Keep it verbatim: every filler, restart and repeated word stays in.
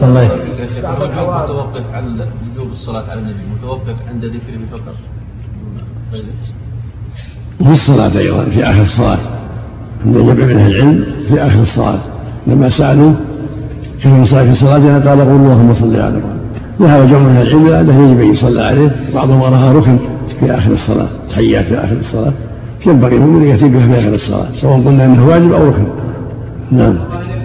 الله متوقف عن وجوب الصلاة على النبي، متوقف عند ذكره فقط في الصلاة أيضا في آخر الصلاة، عند جمع من أهل العلم في آخر الصلاة لما سألوا كيف نصلي في صلاتنا قال قولوا اللهم صل على محمد. وهذا جمع من أهل العلم أنه يجب أن يصلى عليه، بعضهم أراها ركن في آخر الصلاة، تحيات في آخر الصلاة، ينبغي المؤمن أن يأتي بها في آخر الصلاة سواء قلنا أنه واجب أو ركن. نعم.